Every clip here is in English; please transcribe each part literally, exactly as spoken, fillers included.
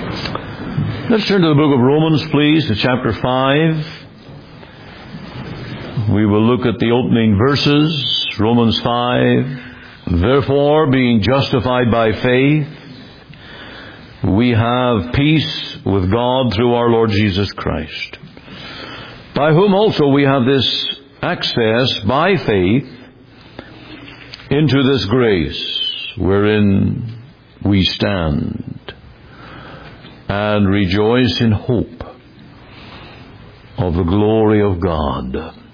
Let's turn to the book of Romans, please, to chapter five. We will look at the opening verses, Romans five. Therefore, being justified by faith, we have peace with God through our Lord Jesus Christ, by whom also we have this access by faith into this grace wherein we stand, and rejoice in hope of the glory of God.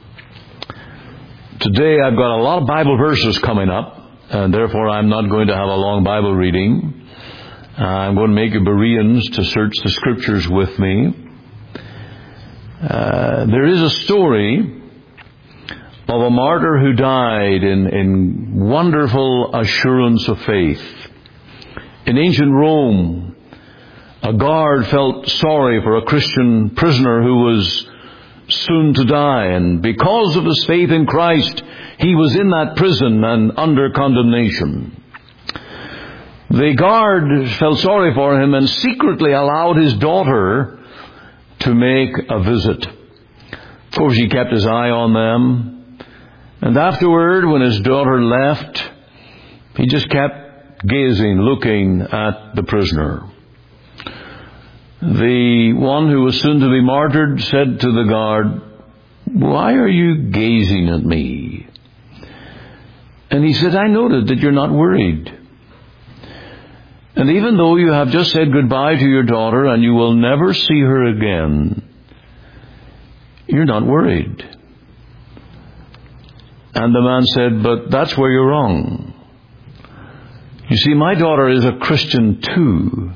Today I've got a lot of Bible verses coming up, and therefore I'm not going to have a long Bible reading. I'm going to make you Bereans to search the Scriptures with me. Uh, there is a story of a martyr who died in, in wonderful assurance of faith. In ancient Rome, a guard felt sorry for a Christian prisoner who was soon to die, and because of his faith in Christ, he was in that prison and under condemnation. The guard felt sorry for him and secretly allowed his daughter to make a visit. Of course, he kept his eye on them, and afterward, when his daughter left, he just kept gazing, looking at the prisoner. The one who was soon to be martyred said to the guard, "Why are you gazing at me?" And he said, "I noted that you're not worried. And even though you have just said goodbye to your daughter and you will never see her again, you're not worried." And the man said, "But that's where you're wrong. You see, my daughter is a Christian too.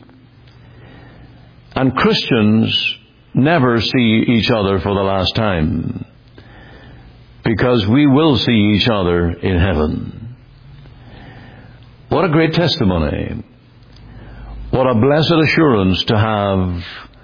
And Christians never see each other for the last time, because we will see each other in heaven." What a great testimony. What a blessed assurance to have,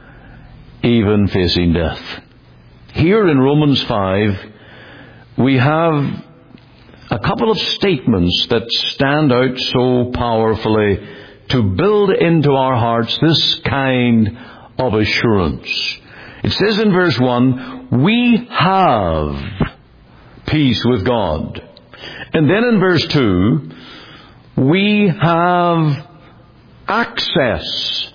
even facing death. Here in Romans five, we have a couple of statements that stand out so powerfully to build into our hearts this kind of assurance. It says in verse one, we have peace with God. And then in verse two, we have access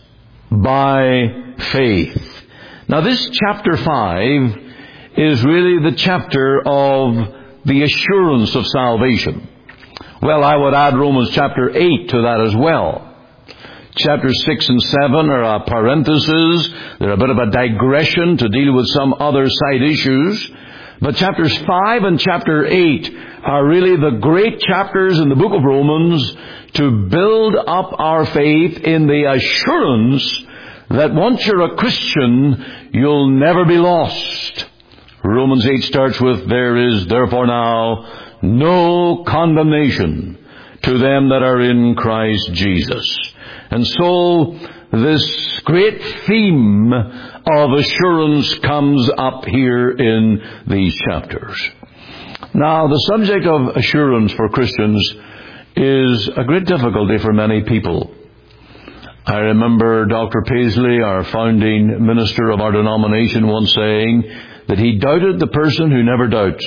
by faith. Now this chapter five is really the chapter of the assurance of salvation. Well, I would add Romans chapter eight to that as well. Chapters six and seven are a parenthesis. They're a bit of a digression to deal with some other side issues. But chapters five and chapter eight are really the great chapters in the book of Romans to build up our faith in the assurance that once you're a Christian, you'll never be lost. Romans eight starts with, "There is therefore now no condemnation to them that are in Christ Jesus." And so this great theme of assurance comes up here in these chapters. Now, the subject of assurance for Christians is a great difficulty for many people. I remember Doctor Paisley, our founding minister of our denomination, once saying that he doubted the person who never doubts.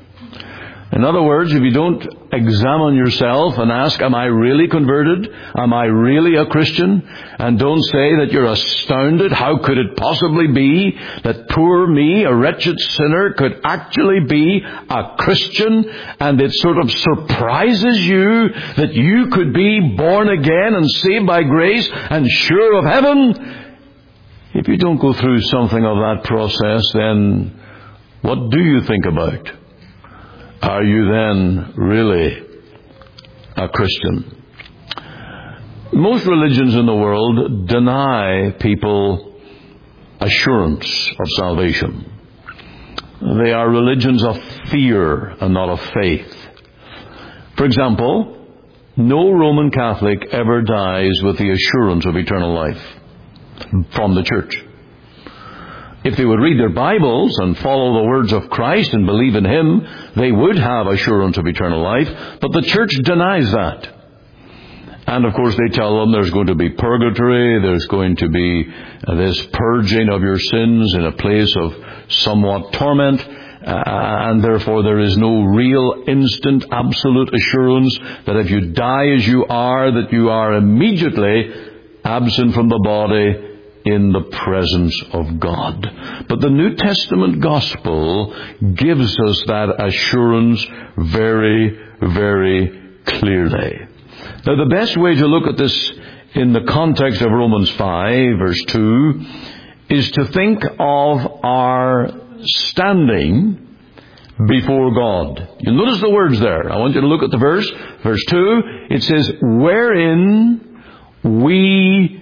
In other words, if you don't examine yourself and ask, am I really converted? Am I really a Christian? And don't say that you're astounded. How could it possibly be that poor me, a wretched sinner, could actually be a Christian? And it sort of surprises you that you could be born again and saved by grace and sure of heaven. If you don't go through something of that process, then what do you think about? Are you then really a Christian? Most religions in the world deny people assurance of salvation. They are religions of fear and not of faith. For example, no Roman Catholic ever dies with the assurance of eternal life from the church. If they would read their Bibles and follow the words of Christ and believe in Him, they would have assurance of eternal life, but the church denies that. And of course they tell them there's going to be purgatory, there's going to be uh, this purging of your sins in a place of somewhat torment, uh, and therefore there is no real instant absolute assurance that if you die as you are, that you are immediately absent from the body in the presence of God. But the New Testament gospel gives us that assurance very, very clearly. Now, the best way to look at this in the context of Romans five, verse two, is to think of our standing before God. You notice the words there. I want you to look at the verse. Verse two, it says, wherein we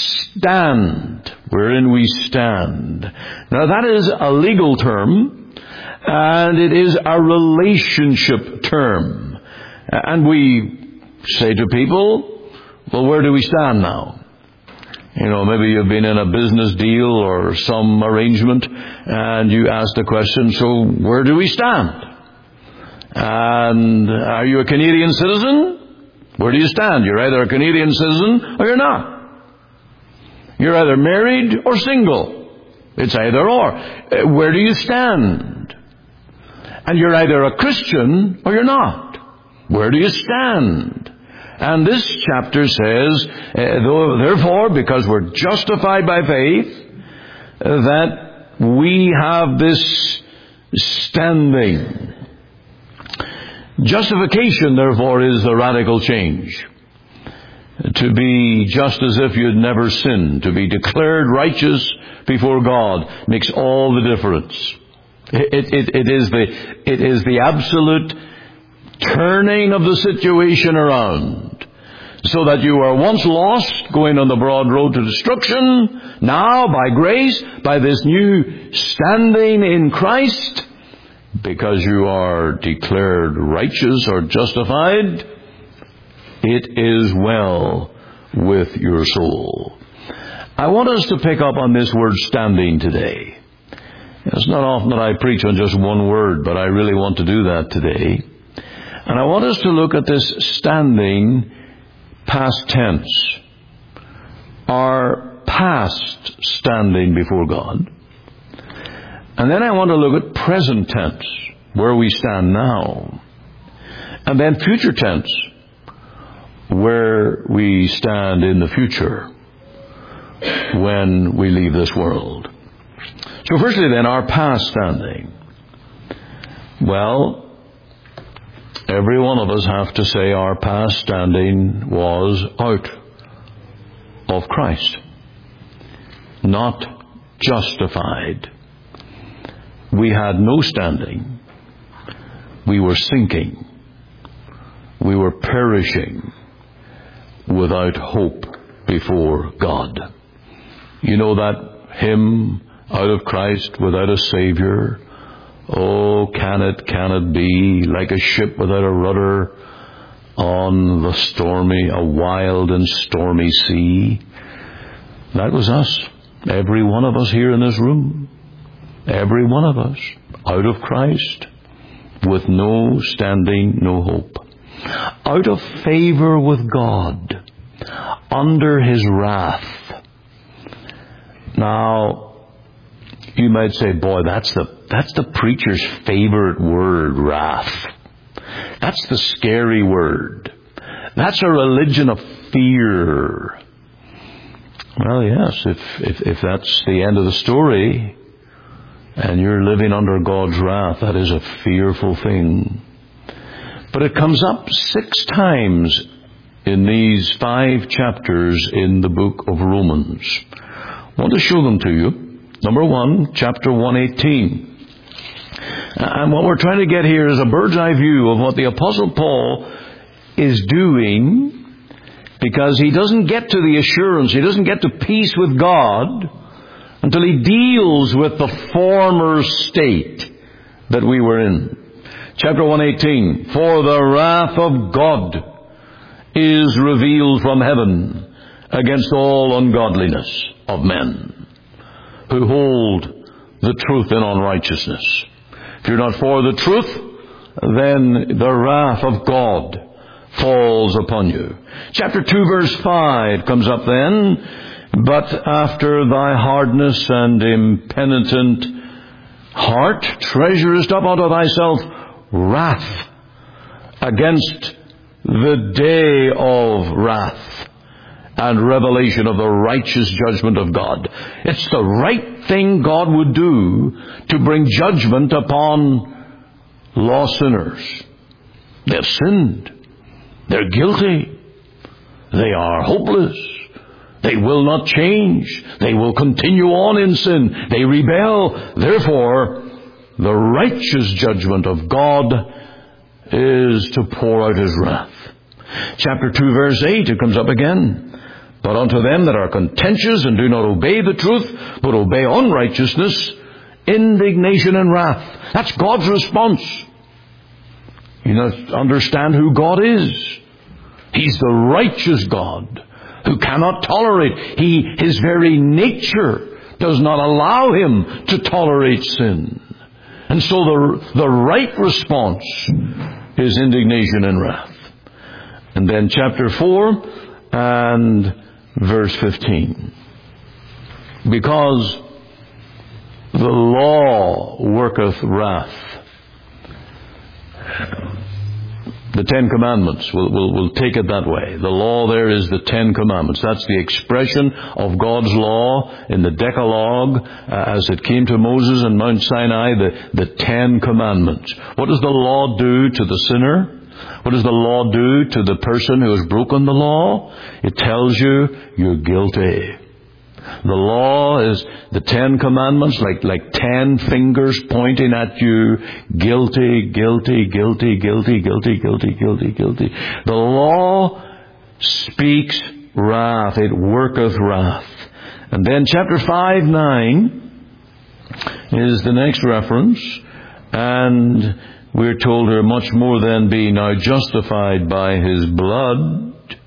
stand. Wherein we stand. Now, that is a legal term, and it is a relationship term. And we say to people, well, where do we stand now? You know, maybe you've been in a business deal or some arrangement, and you ask the question, so where do we stand? And are you a Canadian citizen? Where do you stand? You're either a Canadian citizen or you're not. You're either married or single. It's either or. Where do you stand? And you're either a Christian or you're not. Where do you stand? And this chapter says, uh, therefore, because we're justified by faith, uh, that we have this standing. Justification, therefore, is the radical change. To be just as if you'd never sinned, to be declared righteous before God, makes all the difference. It, it, it is the, it is the absolute turning of the situation around, so that you were once lost, going on the broad road to destruction. Now, by grace, by this new standing in Christ, because you are declared righteous or justified, it is well with your soul. I want us to pick up on this word standing today. It's not often that I preach on just one word, but I really want to do that today. And I want us to look at this standing past tense. Our past standing before God. And then I want to look at present tense, where we stand now. And then future tense, where we stand in the future when we leave this world. So firstly then, our past standing. Well, every one of us have to say our past standing was out of Christ. Not justified. We had no standing. We were sinking. We were perishing without hope before God. You know that hymn, out of Christ without a Savior? Oh, can it, can it be, like a ship without a rudder on the stormy, a wild and stormy sea? That was us. Every one of us here in this room. Every one of us. Out of Christ, with no standing, no hope. Out of favor with God. Under His wrath. Now, you might say, boy, that's the that's the preacher's favorite word, wrath. That's the scary word. That's a religion of fear. Well, yes, if, if, if that's the end of the story, and you're living under God's wrath, that is a fearful thing. But it comes up six times in these five chapters in the book of Romans. I want to show them to you. Number one, chapter one eighteen. And what we're trying to get here is a bird's eye view of what the Apostle Paul is doing, because he doesn't get to the assurance, he doesn't get to peace with God until he deals with the former state that we were in. Chapter one eighteen. For the wrath of God is revealed from heaven against all ungodliness of men who hold the truth in unrighteousness. If you're not for the truth, then the wrath of God falls upon you. Chapter two, verse five comes up then. But after thy hardness and impenitent heart treasurest up unto thyself wrath against the day of wrath and revelation of the righteous judgment of God. It's the right thing God would do to bring judgment upon lost sinners. They've sinned. They're guilty. They are hopeless. They will not change. They will continue on in sin. They rebel. Therefore, the righteous judgment of God is to pour out His wrath. Chapter two, verse eight, it comes up again. But unto them that are contentious and do not obey the truth, but obey unrighteousness, indignation and wrath. That's God's response. You must understand who God is. He's the righteous God who cannot tolerate. He, His very nature does not allow Him to tolerate sin. And so the, the right response is indignation and wrath. And then chapter four and verse fifteen. Because the law worketh wrath. The Ten Commandments, we'll, we'll, we'll take it that way. The law there is the Ten Commandments. That's the expression of God's law in the Decalogue uh, as it came to Moses on Mount Sinai, the, the Ten Commandments. What does the law do to the sinner? What does the law do to the person who has broken the law? It tells you you're guilty. The law is the Ten Commandments, like, like ten fingers pointing at you. Guilty, guilty, guilty, guilty, guilty, guilty, guilty, guilty. The law speaks wrath. It worketh wrath. And then chapter five, nine is the next reference. And we're told here, much more than being now justified by His blood,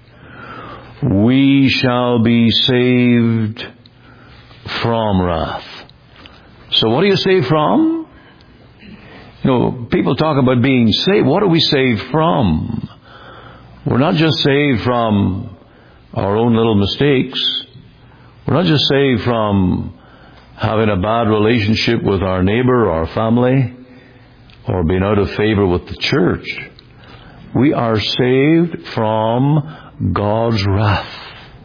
we shall be saved from wrath. So what are you saved from? You know, people talk about being saved. What are we saved from? We're not just saved from our own little mistakes. We're not just saved from having a bad relationship with our neighbor or our family, or being out of favor with the church. We are saved from God's wrath.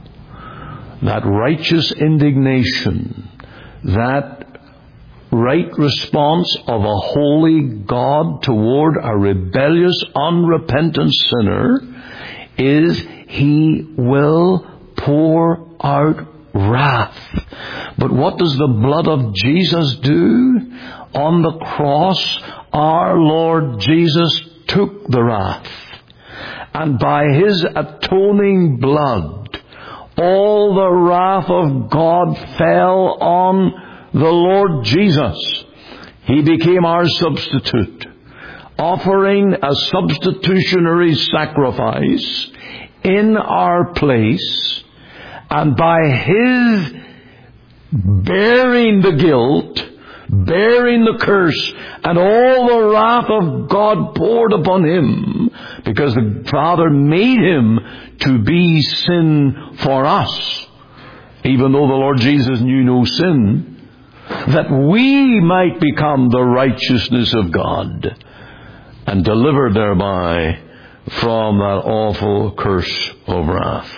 That righteous indignation, that right response of a holy God toward a rebellious, unrepentant sinner is He will pour out wrath. But what does the blood of Jesus do? On the cross, our Lord Jesus took the wrath. And by His atoning blood, all the wrath of God fell on the Lord Jesus. He became our substitute, offering a substitutionary sacrifice in our place. And by His bearing the guilt, bearing the curse, and all the wrath of God poured upon Him, because the Father made Him to be sin for us, even though the Lord Jesus knew no sin, that we might become the righteousness of God and delivered thereby from that awful curse of wrath.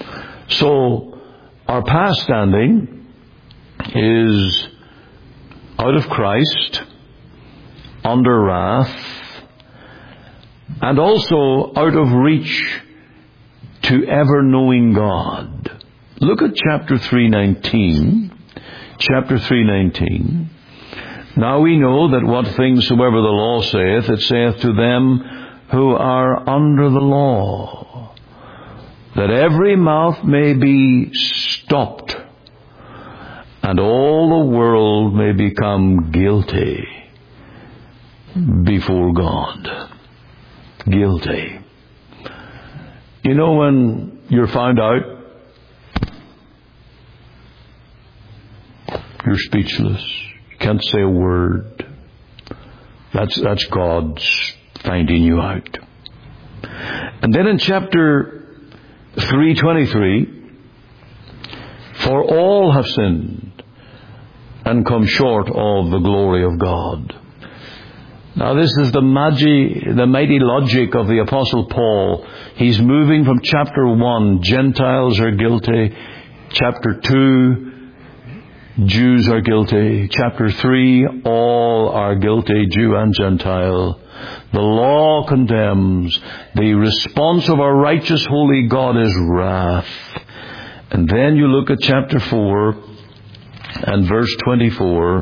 So, our past standing is out of Christ, under wrath, and also out of reach to ever-knowing God. Look at chapter three nineteen. Chapter three nineteen. Now we know that what things soever the law saith, it saith to them who are under the law, that every mouth may be stopped, and all the world may become guilty before God. Guilty. You know, when you're found out, you're speechless. You can't say a word. That's, that's God's finding you out. And then in chapter three twenty-three, for all have sinned and come short of the glory of God. Now this is the magi, the mighty logic of the Apostle Paul. He's moving from chapter one, Gentiles are guilty. Chapter two, Jews are guilty. Chapter three, all are guilty, Jew and Gentile. The law condemns. The response of our righteous, holy God is wrath. And then you look at chapter four and verse twenty-four.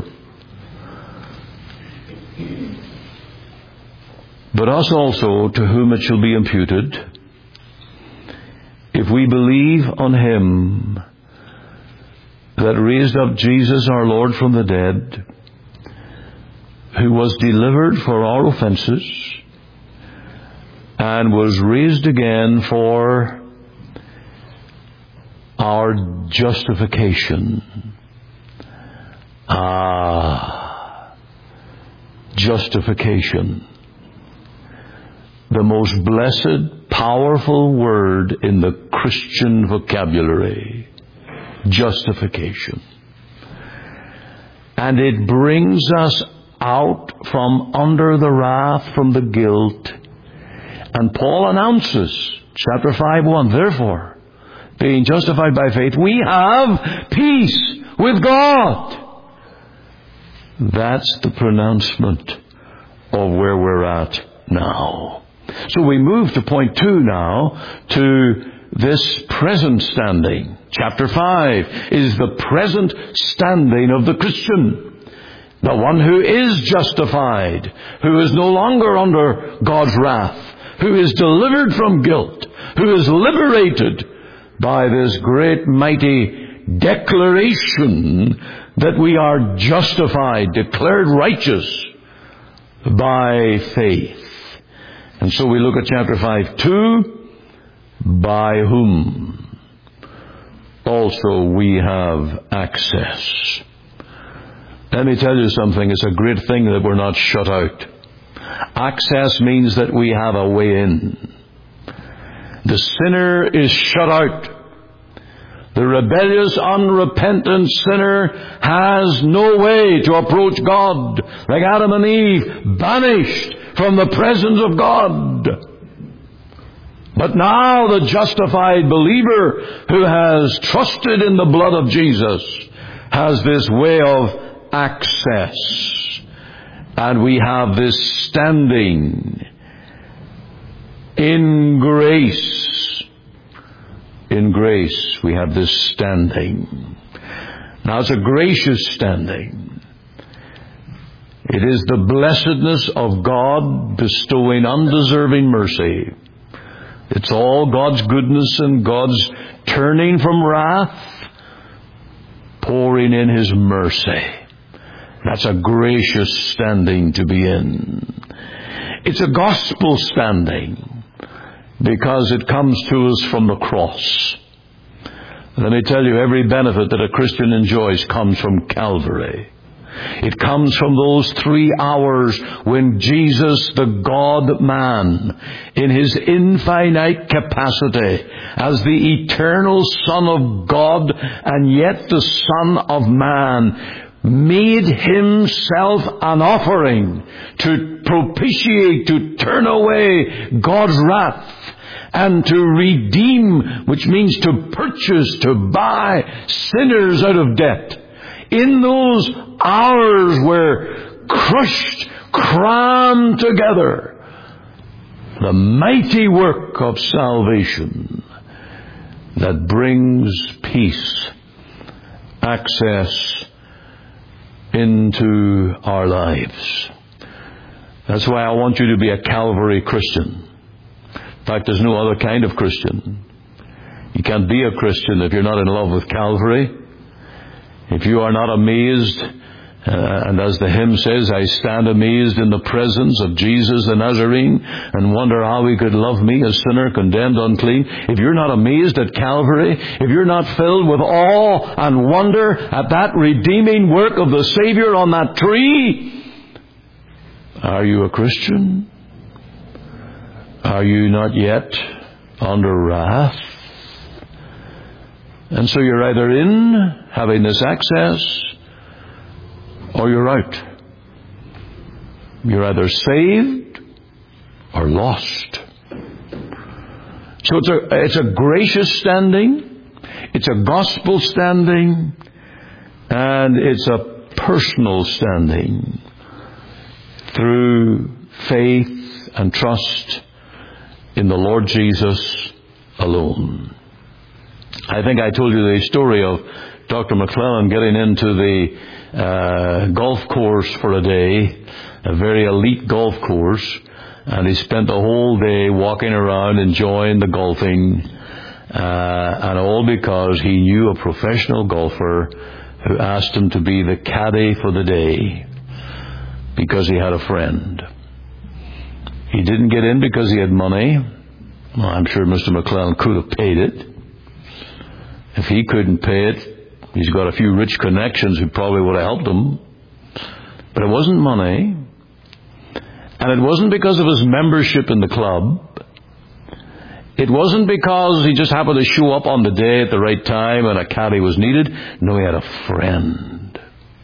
But us also, to whom it shall be imputed, if we believe on Him that raised up Jesus our Lord from the dead, who was delivered for our offenses, and was raised again for our justification. Ah, justification. The most blessed, powerful word in the Christian vocabulary. Justification. And it brings us out from under the wrath, from the guilt. And Paul announces, chapter five one, therefore, being justified by faith, we have peace with God. That's the pronouncement of where we're at now. So we move to point two now, to this present standing. Chapter five is the present standing of the Christian. The one who is justified, who is no longer under God's wrath, who is delivered from guilt, who is liberated by this great mighty declaration that we are justified, declared righteous by faith. And so we look at chapter five, two, by whom also we have access. Let me tell you something, it's a great thing that we're not shut out. Access means that we have a way in. The sinner is shut out. The rebellious, unrepentant sinner has no way to approach God, like Adam and Eve, banished from the presence of God. But now the justified believer who has trusted in the blood of Jesus has this way of access. And we have this standing in grace. In grace we have this standing. Now it's a gracious standing. It is the blessedness of God bestowing undeserving mercy. It's all God's goodness and God's turning from wrath, pouring in His mercy. That's a gracious standing to be in. It's a gospel standing because it comes to us from the cross. Let me tell you, every benefit that a Christian enjoys comes from Calvary. It comes from those three hours when Jesus, the God-man, in His infinite capacity, as the eternal Son of God and yet the Son of Man, made Himself an offering to propitiate, to turn away God's wrath, and to redeem, which means to purchase, to buy sinners out of debt. In those hours were crushed, crammed together, the mighty work of salvation that brings peace, access into our lives. That's why I want you to be a Calvary Christian. In fact, there's no other kind of Christian. You can't be a Christian if you're not in love with Calvary. If you are not amazed, uh, and as the hymn says, I stand amazed in the presence of Jesus the Nazarene and wonder how He could love me, a sinner condemned unclean. If you're not amazed at Calvary, if you're not filled with awe and wonder at that redeeming work of the Savior on that tree, are you a Christian? Are you not yet under wrath? And so you're either in, having this access, or you're out. You're either saved or lost. So it's a, it's a gracious standing, it's a gospel standing, and it's a personal standing through faith and trust in the Lord Jesus alone. I think I told you the story of Doctor McClellan getting into the uh, golf course for a day, a very elite golf course, and he spent the whole day walking around enjoying the golfing, uh, and all because he knew a professional golfer who asked him to be the caddy for the day because he had a friend. He didn't get in because he had money. Well, I'm sure Mister McClellan could have paid it. If he couldn't pay it, he's got a few rich connections who probably would have helped him. But it wasn't money. And it wasn't because of his membership in the club. It wasn't because he just happened to show up on the day at the right time and a caddy was needed. No, he had a friend.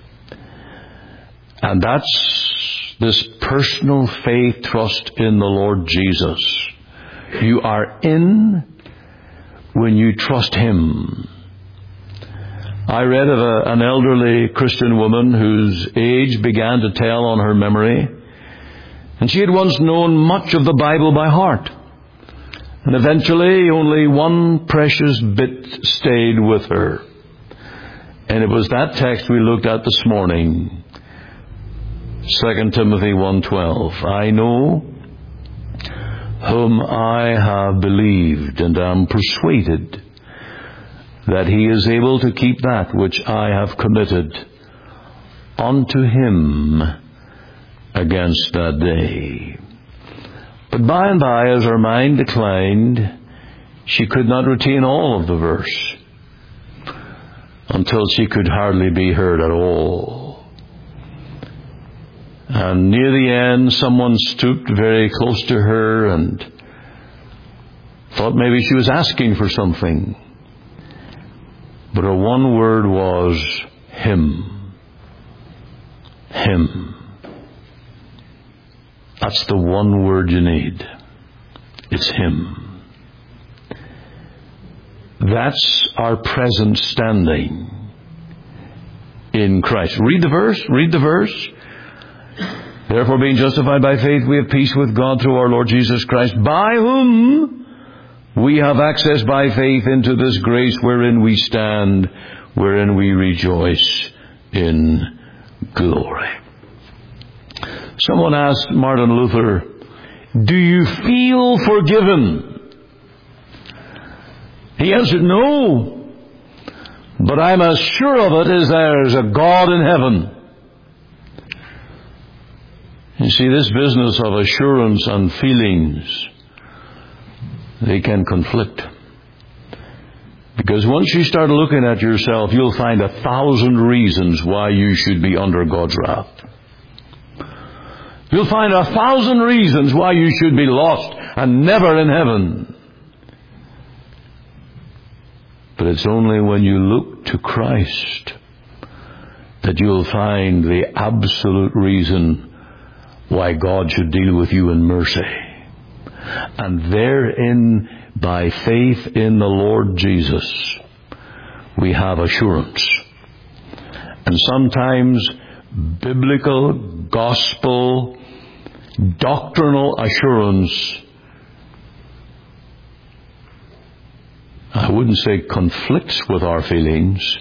And that's this personal faith, trust in the Lord Jesus. You are in when you trust Him. I read of a, an elderly Christian woman whose age began to tell on her memory. And she had once known much of the Bible by heart. And eventually only one precious bit stayed with her. And it was that text we looked at this morning. Second Timothy one twelve. I know whom I have believed, and am persuaded that He is able to keep that which I have committed unto Him against that day. But by and by, as her mind declined, she could not retain all of the verse until she could hardly be heard at all. And near the end, someone stooped very close to her and thought maybe she was asking for something. But her one word was, Him. Him. That's the one word you need. It's Him. That's our present standing in Christ. Read the verse. Read the verse. Therefore, being justified by faith, we have peace with God through our Lord Jesus Christ, by whom we have access by faith into this grace wherein we stand, wherein we rejoice in glory. Someone asked Martin Luther, do you feel forgiven? He answered, no. But I'm as sure of it as there's a God in heaven. You see, this business of assurance and feelings, they can conflict. Because once you start looking at yourself, you'll find a thousand reasons why you should be under God's wrath. You'll find a thousand reasons why you should be lost and never in heaven. But it's only when you look to Christ that you'll find the absolute reason why God should deal with you in mercy. And therein, by faith in the Lord Jesus, we have assurance. And sometimes biblical, gospel, doctrinal assurance, I wouldn't say conflicts with our feelings,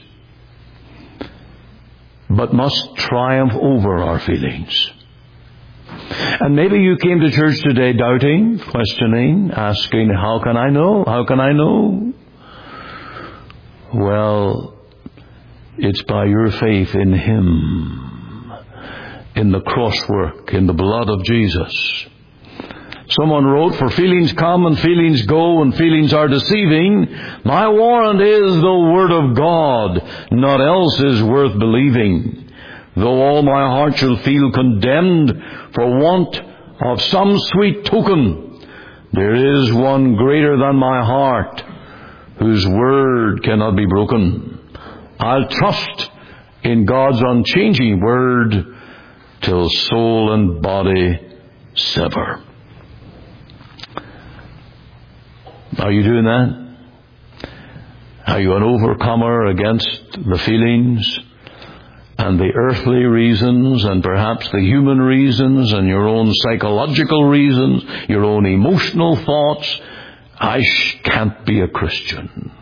but must triumph over our feelings. And maybe you came to church today doubting, questioning, asking, how can I know? How can I know? Well, it's by your faith in Him, in the cross work, in the blood of Jesus. Someone wrote, for feelings come and feelings go and feelings are deceiving. My warrant is the Word of God. Naught else is worth believing. Though all my heart shall feel condemned for want of some sweet token, There is one greater than my heart, whose word cannot be broken. I'll trust in God's unchanging word till soul and body sever. Are you doing that? Are you an overcomer against the feelings and the earthly reasons and perhaps the human reasons and your own psychological reasons, your own emotional thoughts? I sh- can't be a Christian.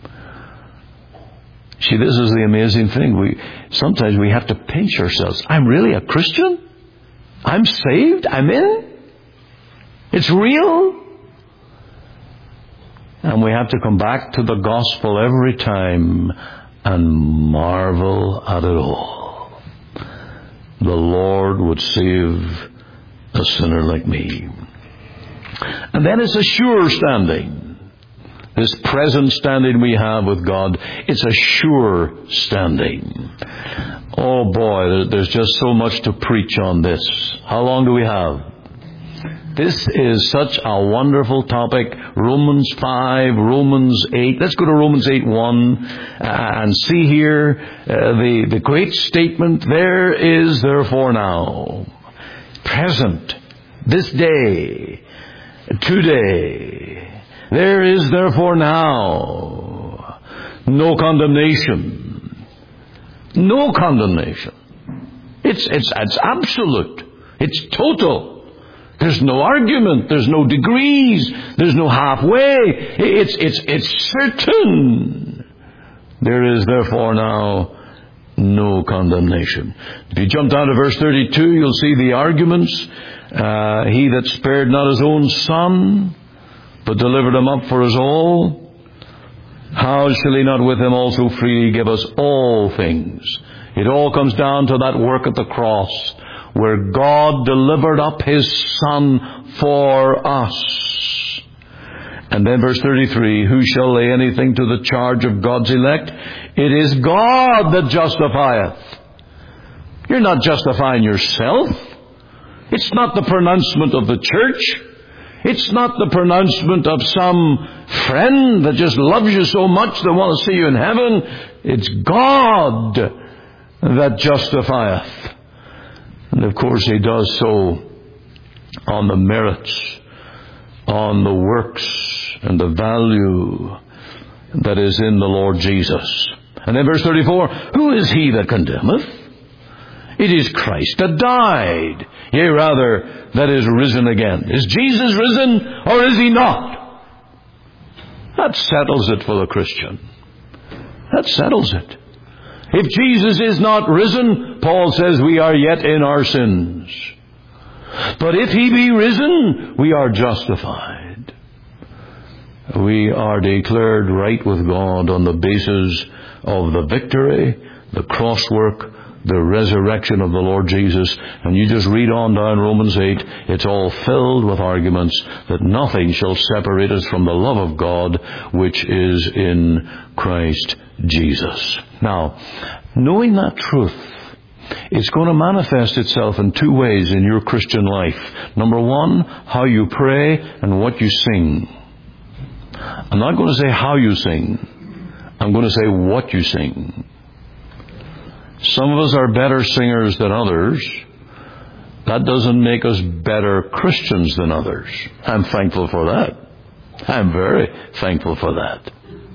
See, this is the amazing thing. We sometimes we have to pinch ourselves. I'm really a Christian? I'm saved? I'm in? It's real? And we have to come back to the gospel every time and marvel at it all. The Lord would save a sinner like me. And then it's a sure standing. This present standing we have with God, it's a sure standing. Oh boy, there's just so much to preach on this. How long do we have? This is such a wonderful topic. Romans five, Romans eight. Let's go to Romans eight one and see here uh, the, the great statement. There is therefore now, present, this day, today, there is therefore now no condemnation. No condemnation. It's, it's, it's absolute. It's total. There's no argument. There's no degrees. There's no halfway. It's, it's, it's certain. There is therefore now no condemnation. If you jump down to verse thirty-two, you'll see the arguments. Uh, he that spared not his own son, but delivered him up for us all, how shall he not with him also freely give us all things? It all comes down to that work at the cross, where God delivered up His Son for us. And then verse thirty-three, who shall lay anything to the charge of God's elect? It is God that justifieth. You're not justifying yourself. It's not the pronouncement of the church. It's not the pronouncement of some friend that just loves you so much they want to see you in heaven. It's God that justifieth. And of course He does so on the merits, on the works and the value that is in the Lord Jesus. And then verse thirty-four, who is he that condemneth? It is Christ that died, yea rather, that is risen again. Is Jesus risen or is He not? That settles it for the Christian. That settles it. If Jesus is not risen, Paul says we are yet in our sins. But if He be risen, we are justified. We are declared right with God on the basis of the victory, the cross work, the resurrection of the Lord Jesus. And you just read on down Romans eight, it's all filled with arguments that nothing shall separate us from the love of God which is in Christ Jesus. Now, knowing that truth, it's going to manifest itself in two ways in your Christian life. Number one, how you pray and what you sing. I'm not going to say how you sing. I'm going to say what you sing. Some of us are better singers than others. That doesn't make us better Christians than others. I'm thankful for that. I'm very thankful for that.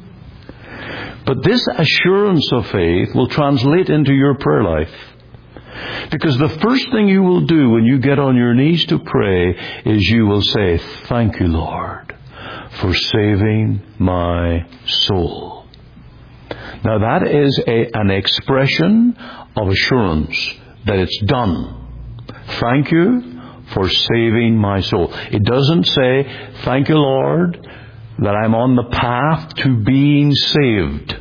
But this assurance of faith will translate into your prayer life. Because the first thing you will do when you get on your knees to pray is you will say, thank you, Lord, for saving my soul. Now that is a, an expression of assurance that it's done. Thank you for saving my soul. It doesn't say, thank you, Lord, that I'm on the path to being saved.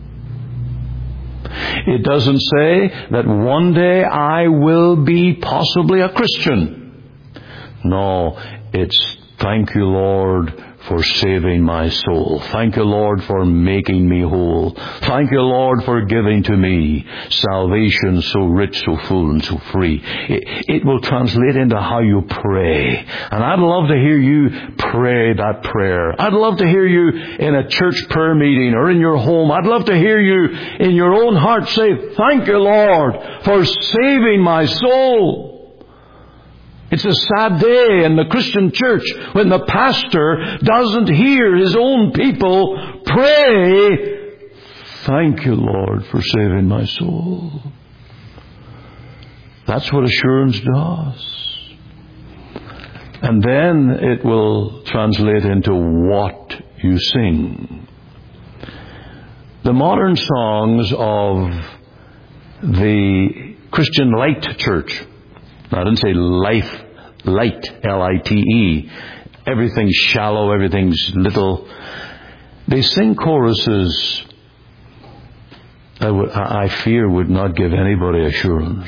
It doesn't say that one day I will be possibly a Christian. No, it's thank you, Lord, for saving my soul. Thank you, Lord, for making me whole. Thank you, Lord, for giving to me salvation so rich, so full, and so free. It, it will translate into how you pray. And I'd love to hear you pray that prayer. I'd love to hear you in a church prayer meeting or in your home. I'd love to hear you in your own heart say, thank you, Lord, for saving my soul. It's a sad day in the Christian church when the pastor doesn't hear his own people pray, thank you, Lord, for saving my soul. That's what assurance does. And then it will translate into what you sing. The modern songs of the Christian Light Church, I didn't say life, light, L I T E. Everything's shallow, everything's little. They sing choruses I, would, I fear would not give anybody assurance.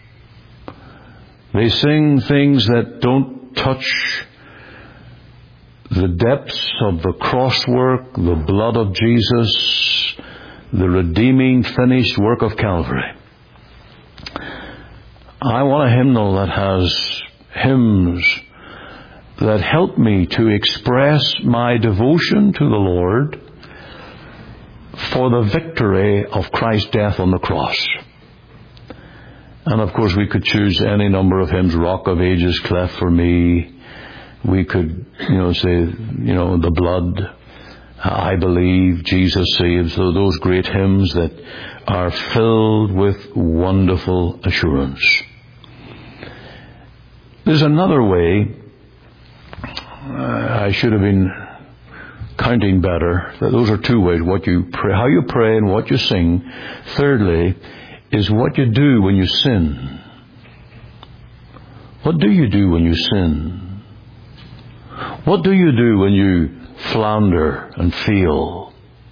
They sing things that don't touch the depths of the cross work, the blood of Jesus, the redeeming, finished work of Calvary. I want a hymnal that has hymns that help me to express my devotion to the Lord for the victory of Christ's death on the cross. And of course we could choose any number of hymns. Rock of Ages, cleft for me. We could, you know, say, you know, the blood, I believe, Jesus saves. So those great hymns that are filled with wonderful assurance. There's another way. I should have been counting better. Those are two ways: what you pray, how you pray, and what you sing. Thirdly, is what you do when you sin. What do you do when you sin? What do you do when you flounder and fail?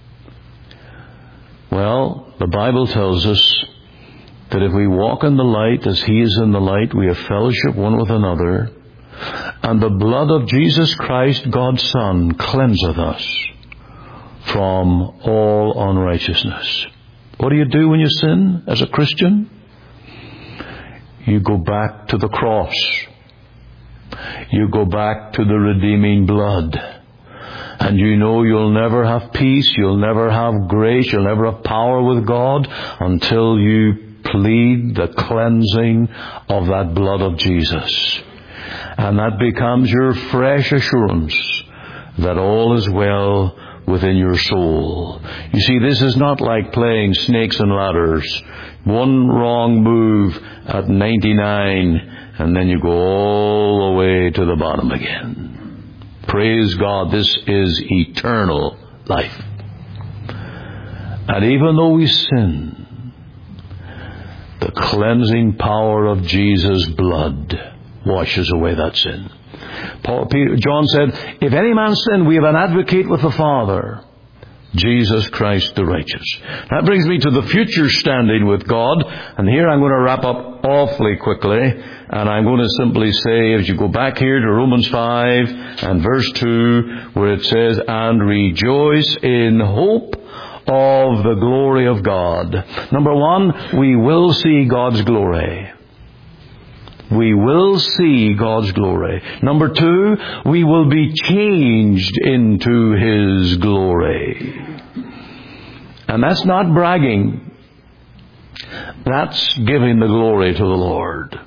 Well, the Bible tells us that if we walk in the light as He is in the light, we have fellowship one with another, and the blood of Jesus Christ, God's Son, cleanseth us from all unrighteousness. What do you do when you sin as a Christian? You go back to the cross. You go back to the redeeming blood. And you know you'll never have peace, you'll never have grace, you'll never have power with God until you plead the cleansing of that blood of Jesus. And that becomes your fresh assurance that all is well within your soul. You see, this is not like playing snakes and ladders. One wrong move at ninety-nine, and then you go all the way to the bottom again. Praise God, this is eternal life. And even though we sin, the cleansing power of Jesus' blood washes away that sin. Paul, Peter, John said, if any man sin, we have an advocate with the Father, Jesus Christ the righteous. That brings me to the future standing with God. And here I'm going to wrap up awfully quickly. And I'm going to simply say, as you go back here to Romans five and verse two, where it says, and rejoice in hope of the glory of God. Number one, we will see God's glory. We will see God's glory. Number two, we will be changed into His glory. And that's not bragging. That's giving the glory to the Lord.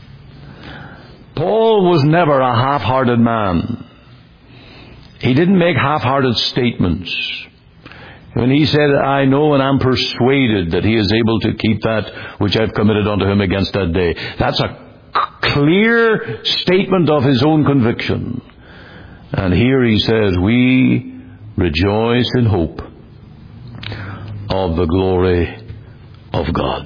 Paul was never a half-hearted man. He didn't make half-hearted statements. When he said, I know and am persuaded that he is able to keep that which I've committed unto him against that day. That's a clear statement of his own conviction. And here he says, we rejoice in hope of the glory of God.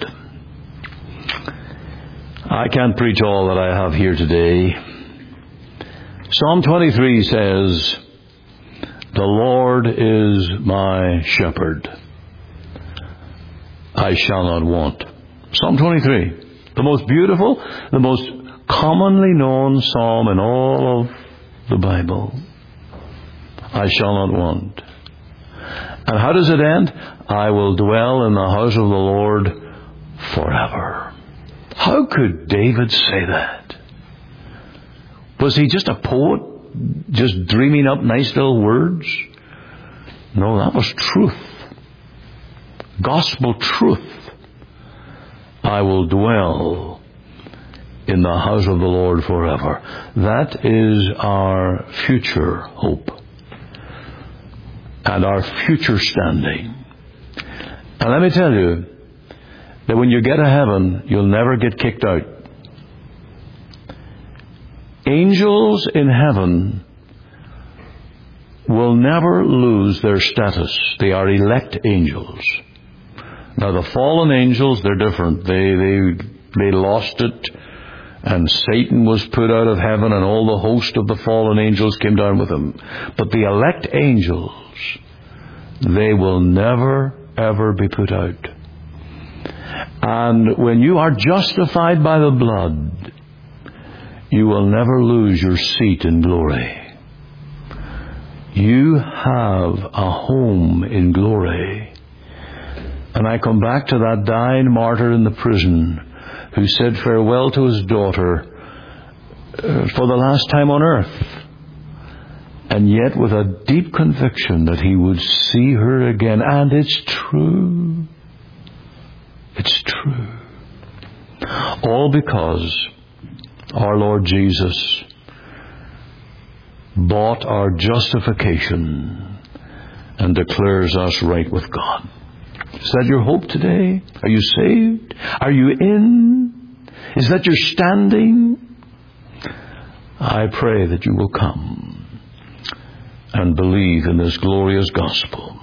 I can't preach all that I have here today. Psalm twenty-three says, the Lord is my shepherd. I shall not want. Psalm twenty-three. The most beautiful, the most commonly known psalm in all of the Bible. I shall not want. And how does it end? I will dwell in the house of the Lord forever. How could David say that? Was he just a poet, just dreaming up nice little words? No, that was truth. Gospel truth. I will dwell in the house of the Lord forever. That is our future hope and our future standing. And let me tell you that when you get to heaven, you'll never get kicked out. Angels in heaven will never lose their status. They are elect angels. Now the fallen angels, they're different. They, they, they lost it, and Satan was put out of heaven, and all the host of the fallen angels came down with him. But the elect angels, they will never, ever be put out. And when you are justified by the blood, you will never lose your seat in glory. You have a home in glory. And I come back to that dying martyr in the prison who said farewell to his daughter uh, for the last time on earth, and yet with a deep conviction that he would see her again. And it's true. It's true. All because our Lord Jesus bought our justification and declares us right with God. Is that your hope today? Are you saved? Are you in? Is that your standing? I pray that you will come and believe in this glorious gospel.